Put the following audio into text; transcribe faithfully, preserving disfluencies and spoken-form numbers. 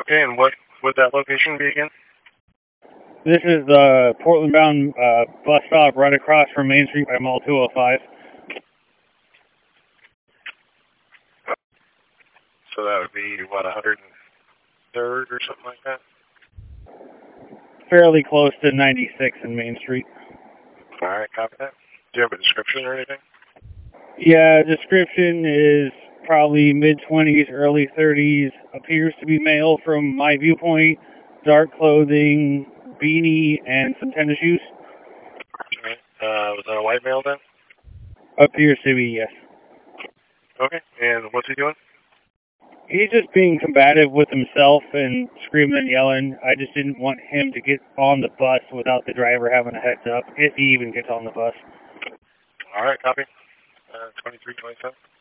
Okay, and what would that location be again? This is the Portland bound uh, bus stop right across from Main Street by Mall two oh five. So that would be, what, one hundred third or something like that? Fairly close to ninety-six in Main Street. All right, copy that. Do you have a description or anything? Yeah, description is probably mid-twenties, early thirties. Appears to be male from my viewpoint. Dark clothing, beanie, and some tennis shoes. All right. Uh, was that a white male then? Appears to be, yes. Okay, and what's he doing? He's just being combative with himself and screaming and yelling. I just didn't want him to get on the bus without the driver having a heads up, if he even gets on the bus. All right, copy. Uh, twenty-three twenty-seven.